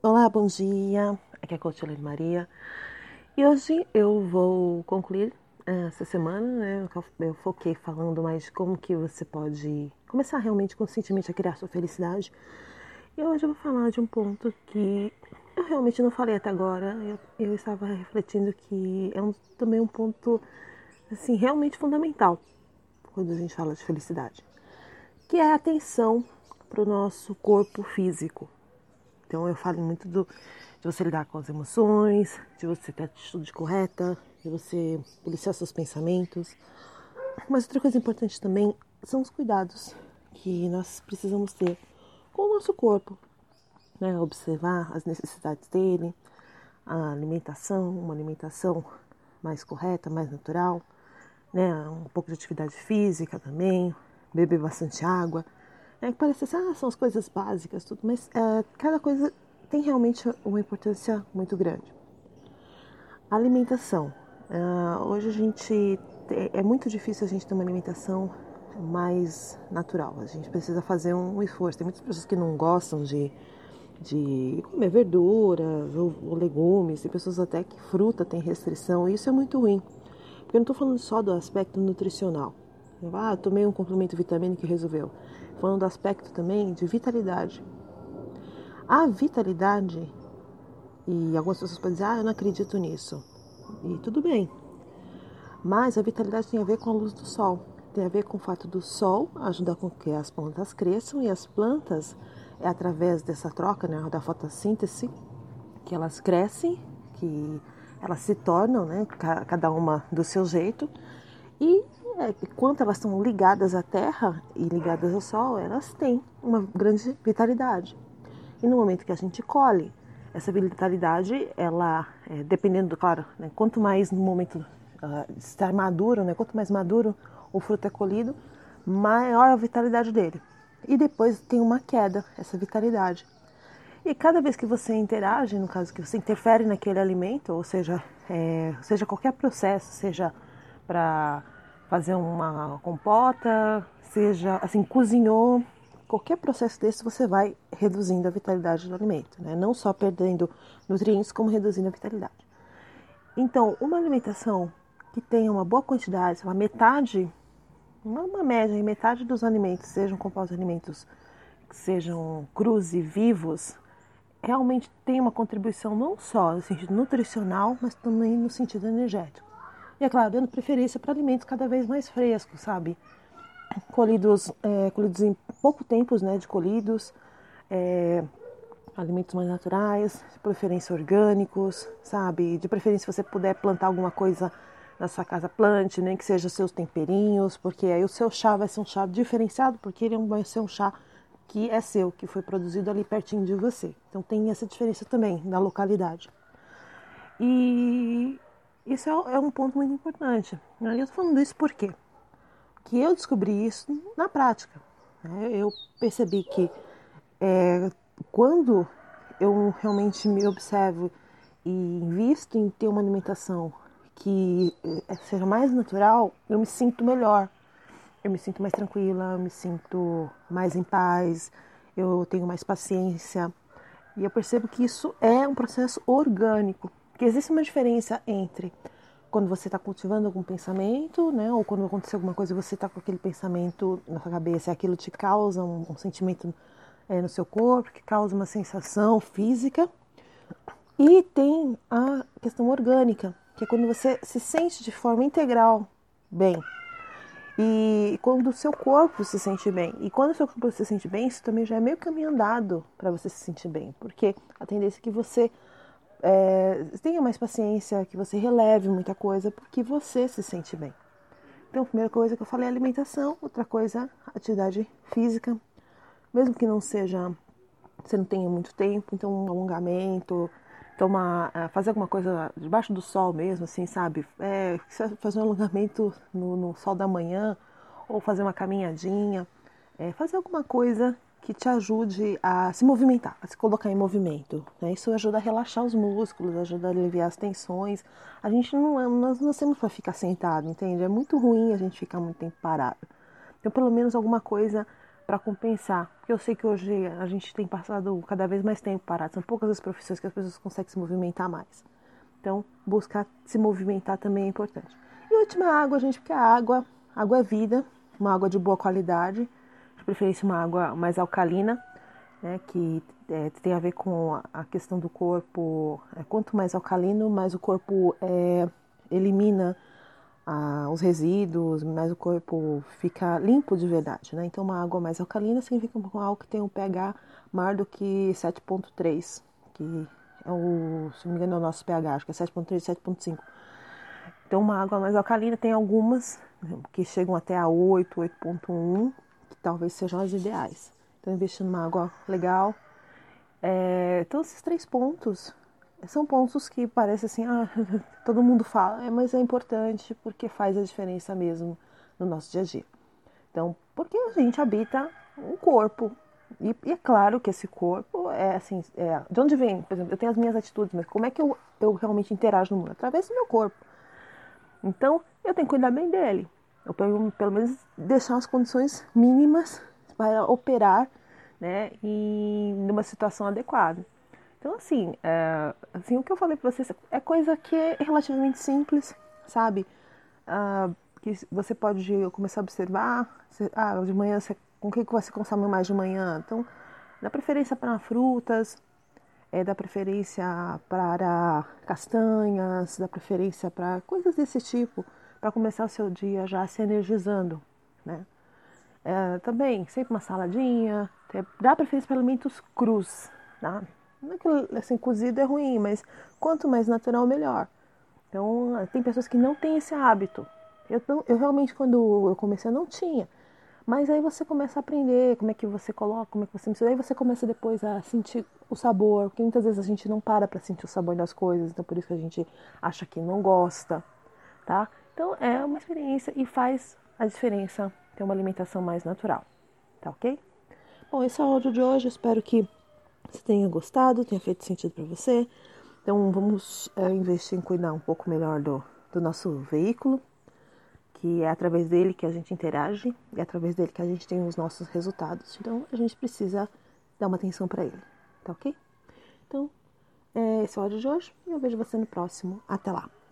Olá, bom dia. Aqui é a Coach Elaine Maria. E hoje eu vou concluir essa semana, né? Eu foquei falando mais de como que você pode começar realmente conscientemente a criar sua felicidade. E hoje eu vou falar de um ponto que eu realmente não falei até agora. Eu estava refletindo que é também um ponto assim, realmente fundamental quando a gente fala de felicidade, que é a atenção para o nosso corpo físico. Então eu falo muito de você lidar com as emoções, de você ter a atitude correta, de você policiar seus pensamentos. Mas outra coisa importante também são os cuidados que nós precisamos ter com o nosso corpo, né? Observar as necessidades dele, a alimentação, uma alimentação mais correta, mais natural, né? Um pouco de atividade física também, beber bastante água. Que parece assim, são as coisas básicas, tudo, mas cada coisa tem realmente uma importância muito grande. A alimentação. Hoje é muito difícil a gente ter uma alimentação mais natural. A gente precisa fazer um esforço. Tem muitas pessoas que não gostam de comer verduras ou legumes. Tem pessoas até que fruta tem restrição. E isso é muito ruim. Porque eu não estou falando só do aspecto nutricional. Eu tomei um complemento vitamínico e resolveu. Falando do aspecto também de vitalidade. A vitalidade, e algumas pessoas podem dizer, eu não acredito nisso. E tudo bem. Mas a vitalidade tem a ver com a luz do sol. Tem a ver com o fato do sol ajudar com que as plantas cresçam, e as plantas, é através dessa troca, né, da fotossíntese, que elas crescem, que elas se tornam, né, cada uma do seu jeito. E enquanto elas estão ligadas à terra e ligadas ao sol, elas têm uma grande vitalidade. E no momento que a gente colhe, essa vitalidade, ela, dependendo, claro, né, quanto mais no momento de estar maduro, né, quanto mais maduro o fruto é colhido, maior a vitalidade dele. E depois tem uma queda, essa vitalidade. E cada vez que você interage, no caso que você interfere naquele alimento, ou seja, seja qualquer processo, seja para fazer uma compota, seja assim, cozinhou, qualquer processo desse você vai reduzindo a vitalidade do alimento, né? Não só perdendo nutrientes, como reduzindo a vitalidade. Então, uma alimentação que tenha uma boa quantidade, uma metade, uma média, metade dos alimentos sejam compostos de alimentos que sejam crus e vivos, realmente tem uma contribuição não só no sentido nutricional, mas também no sentido energético. E é claro, dando preferência para alimentos cada vez mais frescos, sabe? Colhidos em pouco tempo, né, de colhidos, alimentos mais naturais, de preferência orgânicos, sabe? De preferência, se você puder plantar alguma coisa na sua casa, plante, nem que seja seus temperinhos, porque aí o seu chá vai ser um chá diferenciado, porque ele vai ser um chá que é seu, que foi produzido ali pertinho de você. Então tem essa diferença também na localidade. E isso é um ponto muito importante. Eu estou falando isso por quê? Que eu descobri isso na prática. Eu percebi que quando eu realmente me observo e invisto em ter uma alimentação que seja mais natural, eu me sinto melhor. Eu me sinto mais tranquila, eu me sinto mais em paz, eu tenho mais paciência. E eu percebo que isso é um processo orgânico. Que existe uma diferença entre quando você está cultivando algum pensamento, né, ou quando aconteceu alguma coisa e você está com aquele pensamento na sua cabeça, aquilo te causa um sentimento no seu corpo, que causa uma sensação física. E tem a questão orgânica, que é quando você se sente de forma integral bem. E quando o seu corpo se sente bem. E quando o seu corpo se sente bem, isso também já é meio caminho andado para você se sentir bem. Porque a tendência é que você tenha mais paciência, que você releve muita coisa, porque você se sente bem. Então, a primeira coisa que eu falei é alimentação, outra coisa, atividade física. Mesmo que não seja, você não tenha muito tempo, então um alongamento, fazer alguma coisa debaixo do sol mesmo, assim, sabe? Fazer um alongamento no sol da manhã, ou fazer uma caminhadinha, fazer alguma coisa que te ajude a se movimentar, a se colocar em movimento, né? Isso ajuda a relaxar os músculos, ajuda a aliviar as tensões. Nós não nascemos para ficar sentado, entende? É muito ruim a gente ficar muito tempo parado. Então, pelo menos alguma coisa para compensar. Porque eu sei que hoje a gente tem passado cada vez mais tempo parado. São poucas as profissões que as pessoas conseguem se movimentar mais. Então, buscar se movimentar também é importante. E a última, água, gente, porque água é vida, uma água de boa qualidade, de preferência uma água mais alcalina, né, que tem a ver com a questão do corpo. Quanto mais alcalino, mais o corpo elimina os resíduos, mais o corpo fica limpo de verdade, né? Então, uma água mais alcalina significa uma água que tem um pH maior do que 7,3, que é se não me engano é o nosso pH, acho que é 7,3, 7,5. Então, uma água mais alcalina tem algumas que chegam até a 8, 8,1, que talvez sejam as ideais. Então, investir numa água legal. Então, esses 3 pontos são pontos que parece assim, todo mundo fala, mas é importante porque faz a diferença mesmo no nosso dia a dia. Então, porque a gente habita um corpo. E é claro que esse corpo é assim, de onde vem? Por exemplo, eu tenho as minhas atitudes, mas como é que eu realmente interajo no mundo? Através do meu corpo. Então, eu tenho que cuidar bem dele. Eu tenho, pelo menos, deixar as condições mínimas para operar, né, numa situação adequada. Então, assim, o que eu falei para vocês é coisa que é relativamente simples, sabe? Que você pode começar a observar. De manhã, com o que você consome mais de manhã? Então, dá preferência para frutas, dá preferência para castanhas, dá preferência para coisas desse tipo, para começar o seu dia já se energizando, né? Também, sempre uma saladinha, dá preferência para alimentos crus, tá? Não é que assim, cozido é ruim, mas quanto mais natural, melhor. Então, tem pessoas que não têm esse hábito. Eu realmente, quando eu comecei, eu não tinha. Mas aí você começa a aprender como é que você coloca, como é que você mistura. Aí você começa depois a sentir o sabor, porque muitas vezes a gente não para sentir o sabor das coisas, então por isso que a gente acha que não gosta, tá? Então é uma experiência e faz a diferença ter uma alimentação mais natural, tá ok? Bom, esse é o áudio de hoje, eu espero que você tenha gostado, tenha feito sentido para você. Então vamos investir em cuidar um pouco melhor do nosso veículo, que é através dele que a gente interage, e é através dele que a gente tem os nossos resultados. Então, a gente precisa dar uma atenção para ele, tá ok? Então, esse é o áudio de hoje e eu vejo você no próximo. Até lá!